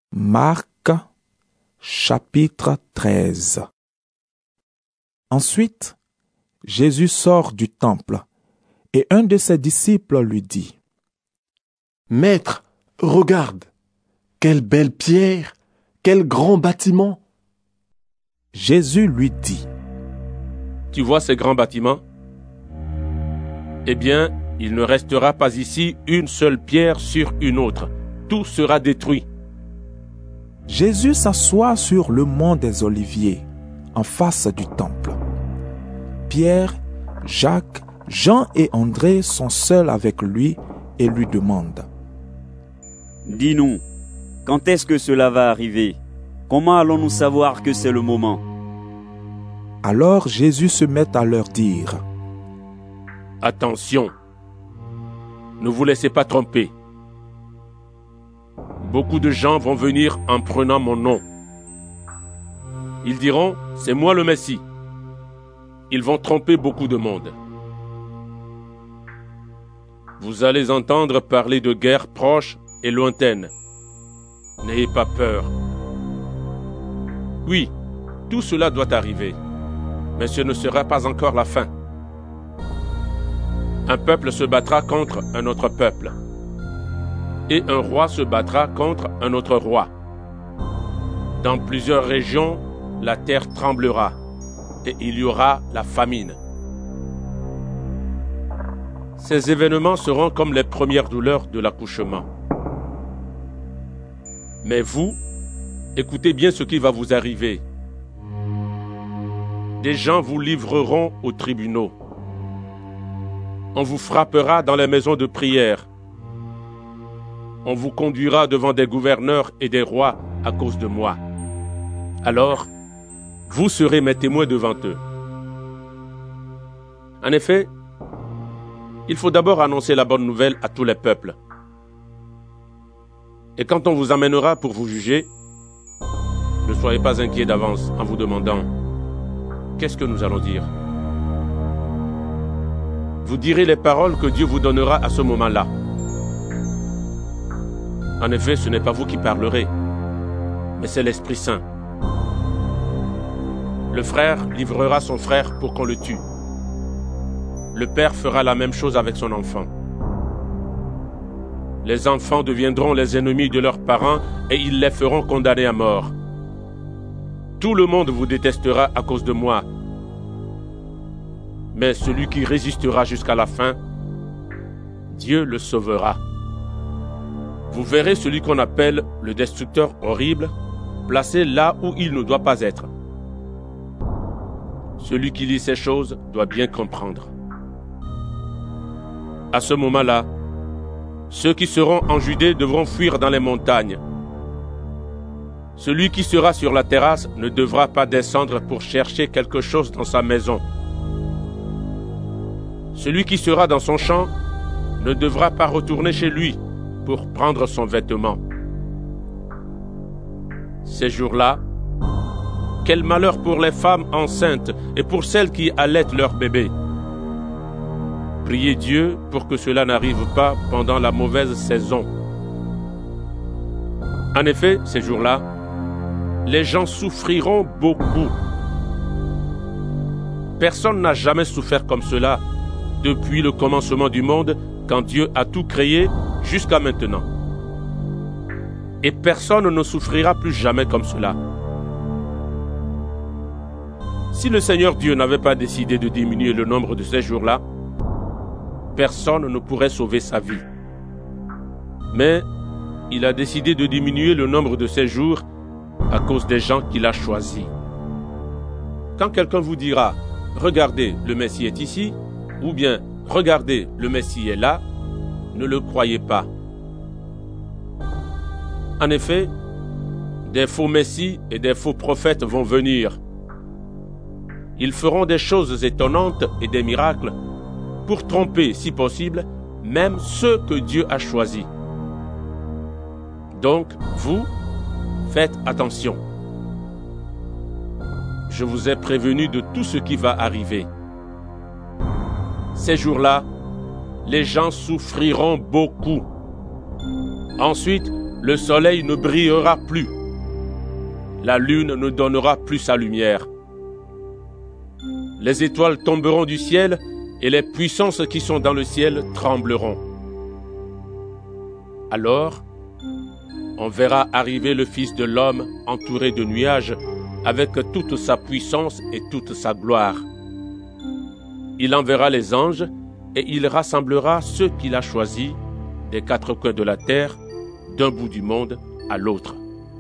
Marc, chapitre 13. Ensuite, Jésus sort du temple, et un de ses disciples lui dit : « Maître, regarde, quelle belle pierre, quel grand bâtiment !» Jésus lui dit : « Tu vois ces grands bâtiments ? Eh bien, il ne restera pas ici une seule pierre sur une autre. Tout sera détruit. » Jésus s'assoit sur le mont des Oliviers, en face du temple. Pierre, Jacques, Jean et André sont seuls avec lui et lui demandent : « Dis-nous, quand est-ce que cela va arriver ? Comment allons-nous savoir que c'est le moment ?» Alors Jésus se met à leur dire : « Attention, ne vous laissez pas tromper. Beaucoup de gens vont venir en prenant mon nom. Ils diront, c'est moi le Messie. Ils vont tromper beaucoup de monde. Vous allez entendre parler de guerres proches et lointaines. N'ayez pas peur. Oui, tout cela doit arriver, mais ce ne sera pas encore la fin. Un peuple se battra contre un autre peuple. Et un roi se battra contre un autre roi. Dans plusieurs régions, la terre tremblera et il y aura la famine. Ces événements seront comme les premières douleurs de l'accouchement. Mais vous, écoutez bien ce qui va vous arriver. Des gens vous livreront aux tribunaux. On vous frappera dans les maisons de prière. On vous conduira devant des gouverneurs et des rois à cause de moi. Alors, vous serez mes témoins devant eux. En effet, il faut d'abord annoncer la bonne nouvelle à tous les peuples. Et quand on vous amènera pour vous juger, ne soyez pas inquiets d'avance en vous demandant « Qu'est-ce que nous allons dire ?» Vous direz les paroles que Dieu vous donnera à ce moment-là. En effet, ce n'est pas vous qui parlerez, mais c'est l'Esprit Saint. Le frère livrera son frère pour qu'on le tue. Le père fera la même chose avec son enfant. Les enfants deviendront les ennemis de leurs parents et ils les feront condamner à mort. Tout le monde vous détestera à cause de moi. Mais celui qui résistera jusqu'à la fin, Dieu le sauvera. Vous verrez celui qu'on appelle le destructeur horrible, placé là où il ne doit pas être. Celui qui lit ces choses doit bien comprendre. À ce moment-là, ceux qui seront en Judée devront fuir dans les montagnes. Celui qui sera sur la terrasse ne devra pas descendre pour chercher quelque chose dans sa maison. Celui qui sera dans son champ ne devra pas retourner chez lui pour prendre son vêtement. Ces jours-là, quel malheur pour les femmes enceintes et pour celles qui allaitent leur bébé. Priez Dieu pour que cela n'arrive pas pendant la mauvaise saison. En effet, ces jours-là, les gens souffriront beaucoup. Personne n'a jamais souffert comme cela depuis le commencement du monde, quand Dieu a tout créé jusqu'à maintenant. Et personne ne souffrira plus jamais comme cela. Si le Seigneur Dieu n'avait pas décidé de diminuer le nombre de ces jours-là, personne ne pourrait sauver sa vie. Mais il a décidé de diminuer le nombre de ces jours à cause des gens qu'il a choisis. Quand quelqu'un vous dira « Regardez, le Messie est ici » ou bien « Regardez, le Messie est là », ne le croyez pas. En effet, des faux messies et des faux prophètes vont venir. Ils feront des choses étonnantes et des miracles pour tromper, si possible, même ceux que Dieu a choisis. Donc, vous, faites attention. Je vous ai prévenu de tout ce qui va arriver. Ces jours-là, les gens souffriront beaucoup. Ensuite, Le soleil ne brillera plus. La lune ne donnera plus sa lumière. Les étoiles tomberont du ciel et les puissances qui sont dans le ciel trembleront. Alors, on verra arriver le Fils de l'homme entouré de nuages avec toute sa puissance et toute sa gloire. Il enverra les anges et il rassemblera ceux qu'il a choisis des quatre coins de la terre, d'un bout du monde à l'autre.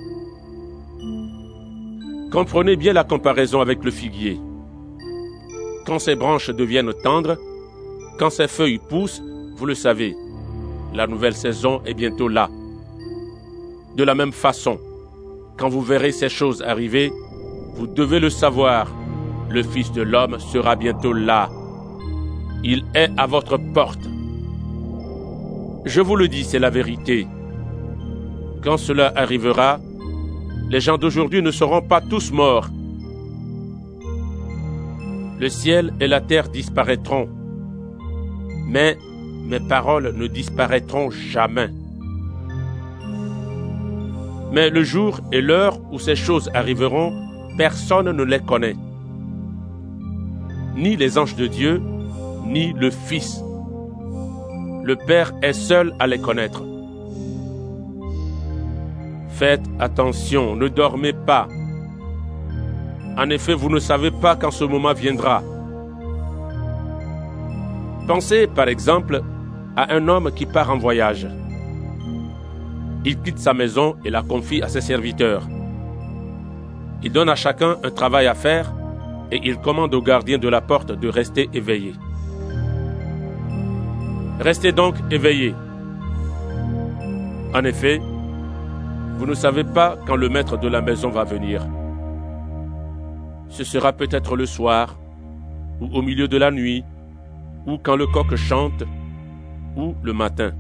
Comprenez bien la comparaison avec le figuier. Quand ses branches deviennent tendres, quand ses feuilles poussent, vous le savez, la nouvelle saison est bientôt là. De la même façon, quand vous verrez ces choses arriver, vous devez le savoir, le Fils de l'homme sera bientôt là. Il est à votre porte. Je vous le dis, c'est la vérité. Quand cela arrivera, les gens d'aujourd'hui ne seront pas tous morts. Le ciel et la terre disparaîtront, mais mes paroles ne disparaîtront jamais. Mais le jour et l'heure où ces choses arriveront, personne ne les connaît. Ni les anges de Dieu, ni le Fils. Le Père est seul à les connaître. Faites attention, ne dormez pas. En effet, vous ne savez pas quand ce moment viendra. Pensez, par exemple, à un homme qui part en voyage. Il quitte sa maison et la confie à ses serviteurs. Il donne à chacun un travail à faire et il commande au gardien de la porte de rester éveillé. Restez donc éveillés. En effet, vous ne savez pas quand le maître de la maison va venir. Ce sera peut-être le soir, ou au milieu de la nuit, ou quand le coq chante, ou le matin.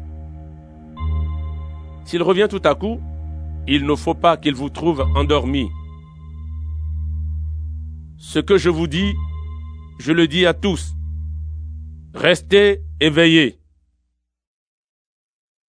S'il revient tout à coup, il ne faut pas qu'il vous trouve endormi. Ce que je vous dis, je le dis à tous. Restez éveillés.